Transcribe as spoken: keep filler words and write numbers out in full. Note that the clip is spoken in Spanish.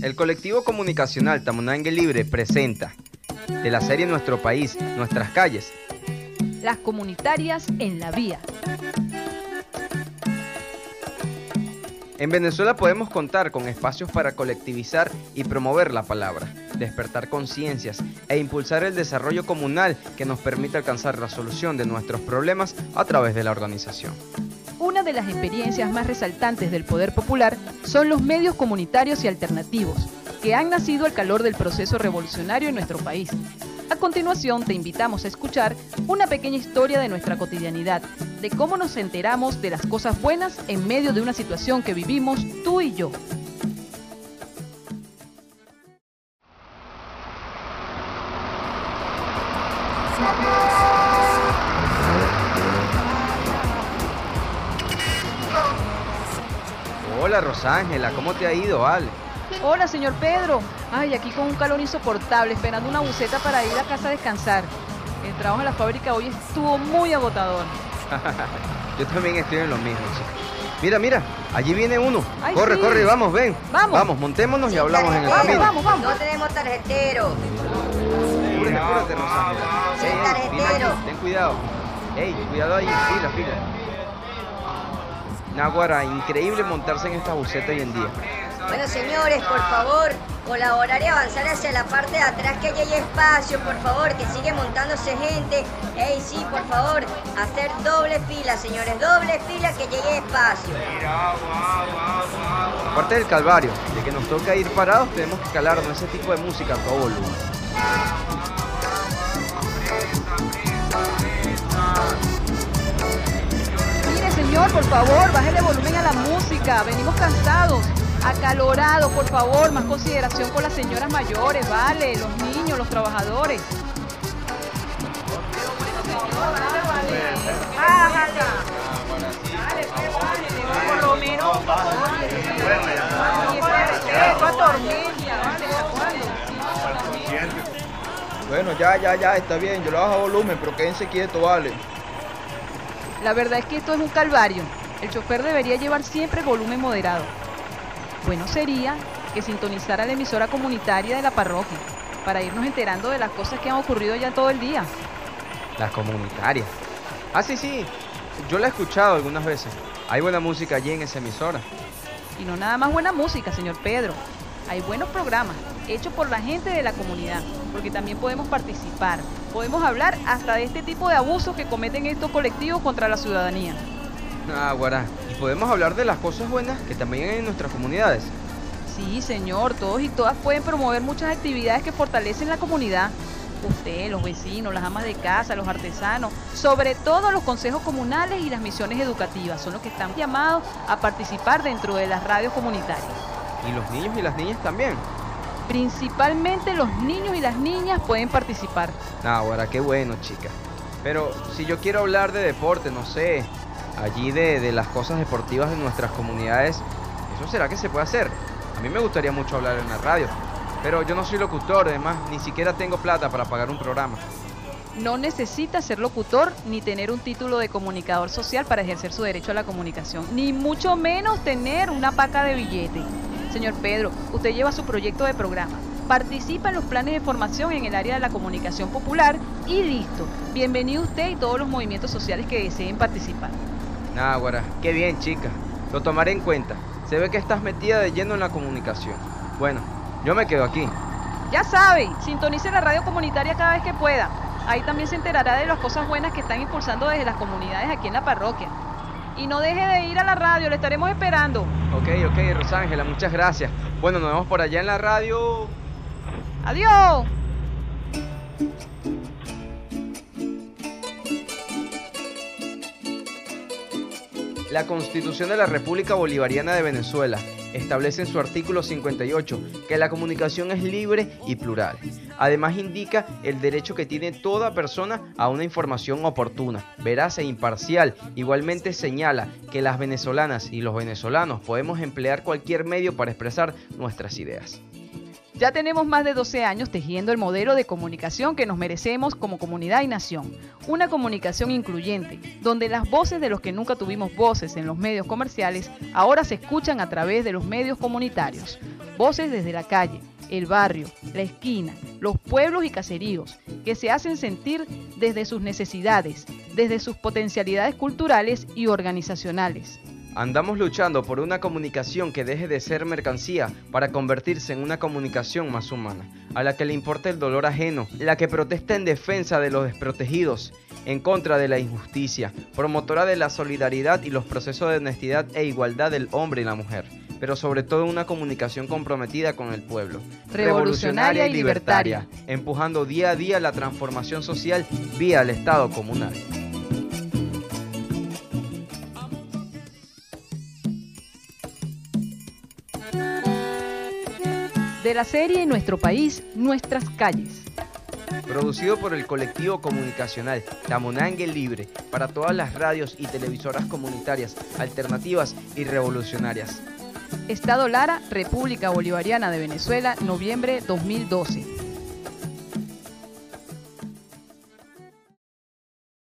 El colectivo comunicacional Tamunangue Libre presenta, de la serie Nuestro País, Nuestras Calles, las comunitarias en la vía. En Venezuela podemos contar con espacios para colectivizar y promover la palabra, despertar conciencias e impulsar el desarrollo comunal que nos permite alcanzar la solución de nuestros problemas a través de la organización. Una de las experiencias más resaltantes del poder popular son los medios comunitarios y alternativos, que han nacido al calor del proceso revolucionario en nuestro país. A continuación te invitamos a escuchar una pequeña historia de nuestra cotidianidad, de cómo nos enteramos de las cosas buenas en medio de una situación que vivimos tú y yo. Hola Rosángela, ¿cómo te ha ido, vale? Hola, señor Pedro. Ay, aquí con un calor insoportable, esperando una buseta para ir a casa a descansar. El trabajo en la fábrica hoy estuvo muy agotador. Yo también estoy en lo mismo, chico. Mira, mira, allí viene uno. Ay, corre, sí. corre, vamos, ven. Vamos. Vamos, montémonos y hablamos en el Vamos, camino. vamos, vamos. No tenemos tarjetero. Apúrate, apúrate, Rosángela. Sí, Ey, ey, tarjetero. fila aquí, ten cuidado. Ey, cuidado ahí, fila, fila. Naguará, increíble montarse en esta buseta hoy en día. Bueno, señores, por favor, colaborar y avanzar hacia la parte de atrás, que haya espacio, por favor, que sigue montándose gente. Ey, sí, por favor, hacer doble fila, señores, doble fila, que llegue espacio. Aparte del calvario, de que nos toca ir parados, tenemos que calarnos ese tipo de música a todo volumen. Mire, señor, por favor, bájele volumen a la música. Venimos cansados, acalorados, por favor, más consideración con las señoras mayores, vale, los niños, los trabajadores. Bájale. Vale, pues, vale, por lo menos un poco más. Y ese respeto a tormenta, vale, ¿hasta cuándo? Bueno, ya, ya, ya, está bien, yo le bajo volumen, pero quédense quietos, vale. La verdad es que esto es un calvario. El chofer debería llevar siempre el volumen moderado. Bueno sería que sintonizara la emisora comunitaria de la parroquia para irnos enterando de las cosas que han ocurrido ya todo el día. Las comunitarias. Ah, sí, sí. Yo la he escuchado algunas veces. Hay buena música allí en esa emisora. Y no nada más buena música, señor Pedro. Hay buenos programas hechos por la gente de la comunidad, porque también podemos participar. Podemos hablar hasta de este tipo de abusos que cometen estos colectivos contra la ciudadanía. Ah, guará. Y podemos hablar de las cosas buenas que también hay en nuestras comunidades. Sí, señor, todos y todas pueden promover muchas actividades que fortalecen la comunidad. Usted, los vecinos, las amas de casa, los artesanos, sobre todo los consejos comunales y las misiones educativas, son los que están llamados a participar dentro de las radios comunitarias. Y los niños y las niñas también. Principalmente los niños y las niñas pueden participar. Ah, guará, qué bueno, chica. Pero si yo quiero hablar de deporte, no sé, allí de, de las cosas deportivas de nuestras comunidades, ¿eso será que se puede hacer? A mí me gustaría mucho hablar en la radio, pero yo no soy locutor, además, ni siquiera tengo plata para pagar un programa. No necesita ser locutor ni tener un título de comunicador social para ejercer su derecho a la comunicación, ni mucho menos tener una paca de billete. Señor Pedro, usted lleva su proyecto de programa, participa en los planes de formación en el área de la comunicación popular y listo. Bienvenido usted y todos los movimientos sociales que deseen participar. Nah, guará, qué bien, chica. Lo tomaré en cuenta. Se ve que estás metida de lleno en la comunicación. Bueno, yo me quedo aquí. Ya sabe, sintonice la radio comunitaria cada vez que pueda. Ahí también se enterará de las cosas buenas que están impulsando desde las comunidades aquí en la parroquia. Y no deje de ir a la radio, le estaremos esperando. Ok, ok, Rosángela, muchas gracias. Bueno, nos vemos por allá en la radio. ¡Adiós! La Constitución de la República Bolivariana de Venezuela establece en su artículo cincuenta y ocho que la comunicación es libre y plural. Además indica el derecho que tiene toda persona a una información oportuna, veraz e imparcial. Igualmente señala que las venezolanas y los venezolanos podemos emplear cualquier medio para expresar nuestras ideas. Ya tenemos más de doce años tejiendo el modelo de comunicación que nos merecemos como comunidad y nación. Una comunicación incluyente, donde las voces de los que nunca tuvimos voces en los medios comerciales ahora se escuchan a través de los medios comunitarios. Voces desde la calle, el barrio, la esquina, los pueblos y caseríos, que se hacen sentir desde sus necesidades, desde sus potencialidades culturales y organizacionales. Andamos luchando por una comunicación que deje de ser mercancía para convertirse en una comunicación más humana, a la que le importa el dolor ajeno, la que protesta en defensa de los desprotegidos, en contra de la injusticia, promotora de la solidaridad y los procesos de honestidad e igualdad del hombre y la mujer, pero sobre todo una comunicación comprometida con el pueblo, revolucionaria y libertaria, empujando día a día la transformación social vía el Estado comunal. De la serie Nuestro País, Nuestras Calles. Producido por el colectivo comunicacional Tamonangue Libre para todas las radios y televisoras comunitarias, alternativas y revolucionarias. Estado Lara, República Bolivariana de Venezuela, noviembre dos mil doce.